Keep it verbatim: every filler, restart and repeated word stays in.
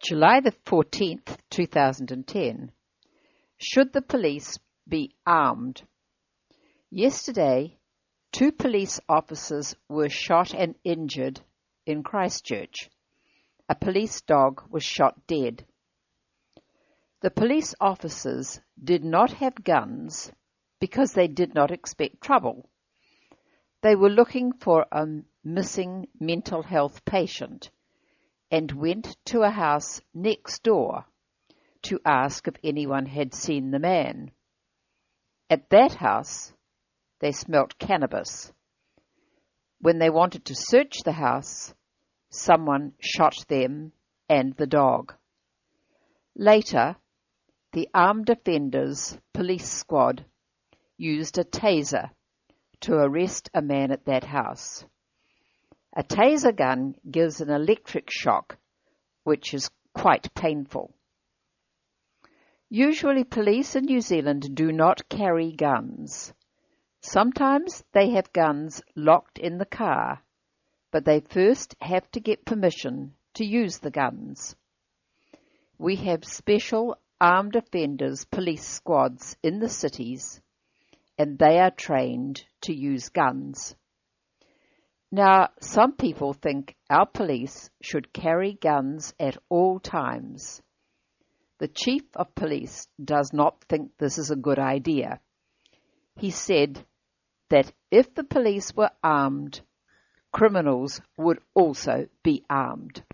July the fourteenth, two thousand ten. Should the police be armed? Yesterday, two police officers were shot and injured in Christchurch. A police dog was shot dead. The police officers did not have guns because they did not expect trouble. They were looking for a missing mental health patient and went to a house next door to ask if anyone had seen the man. At that house, they smelt cannabis. When they wanted to search the house, someone shot them and the dog. Later, the Armed Offenders Police Squad used a taser to arrest a man at that house. A taser gun gives an electric shock, which is quite painful. Usually police in New Zealand do not carry guns. Sometimes they have guns locked in the car, but they first have to get permission to use the guns. We have special armed offenders police squads in the cities, and they are trained to use guns. Now, some people think our police should carry guns at all times. The Chief of Police does not think this is a good idea. He said that if the police were armed, criminals would also be armed.